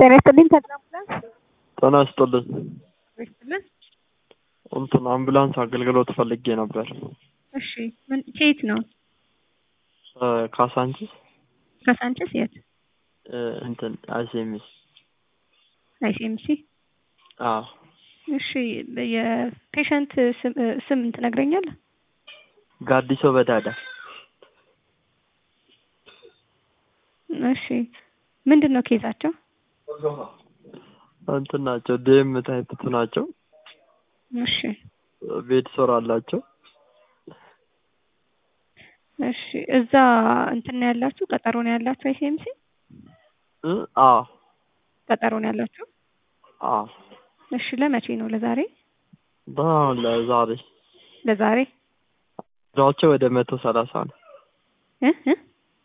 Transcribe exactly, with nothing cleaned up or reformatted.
ጤና ይስጥልኝ ተቀምጠን ጤና ይስጥልኝ ይስጥልን እንትን አምቡላንስ አገልግሎት ፈልጌ ነበር። እሺ ምን ከየት ነው? ካሳንቺስ ካሳንቺስ የት? እንትን አይሲኤምሲ አይሲኤምሲ አዎ። እሺ የፔሸንት ስም ስም ትነግረኛለህ? ጋዲሶ በዳዳ። እሺ ምንድነው ኬዛቸው? እንትን ናቸው ዴም ታይፕ ናቸው። እሺ ቤት ሶር አላቸው። እሺ እዛ እንትን ነው ያላችሁ? ቀጠሮ ነው ያላችሁ አይሲኤምሲ? እ አዎ ቀጠሮ ነው ያላችሁ? አዎ። እሺ ለመቼ ነው? ለዛሬ? አዎ ለዛሬ ለዛሬ ዳቸው ወደ መቶ ሰላሳ ነው። እ እ